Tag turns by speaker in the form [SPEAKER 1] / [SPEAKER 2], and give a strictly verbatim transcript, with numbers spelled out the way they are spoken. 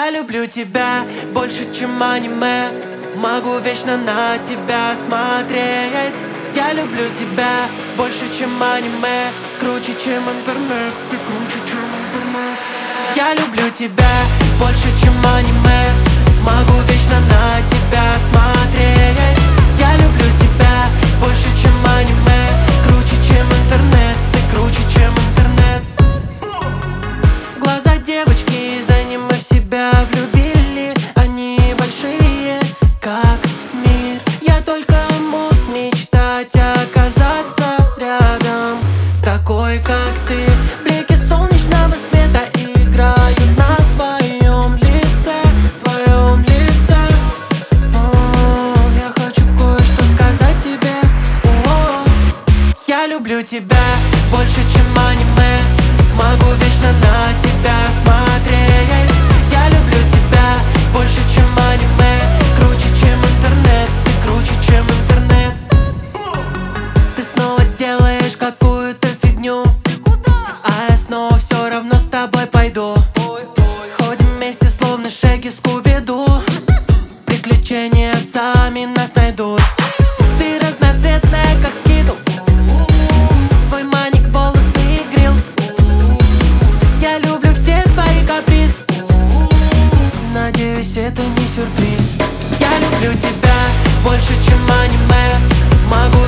[SPEAKER 1] Я люблю тебя больше, чем аниме. Могу вечно на тебя смотреть. Я люблю тебя больше, чем аниме. Круче, чем интернет, ты круче, чем интернет. Я люблю тебя больше, чем аниме. Могу вечно на тебя смотреть. Я люблю тебя больше, чем аниме. Круче, чем интернет, ты круче, чем интернет. Глаза девочки, за ним мы в себя влюбили. Они большие, как мир. Я только мог мечтать оказаться рядом с такой, как ты. Блики солнечного света играют на твоем лице, твоем лице. О, я хочу кое-что сказать тебе. О, я люблю тебя больше, чем аниме. Могу вечно на тебя смотреть. Я люблю тебя больше, чем аниме. Круче, чем интернет, ты круче, чем интернет. Ты снова делаешь какую-то фигню, а я снова все равно с тобой пойду. Ходим вместе, словно Шеги Скуби-Ду. Приключения сами нас найдут. Ты разноцветная, как скитл. Твой маник, волосы и грилс. Я люблю все твои каприз. Надеюсь, это не сюрприз. Я люблю тебя больше, чем аниме. Могу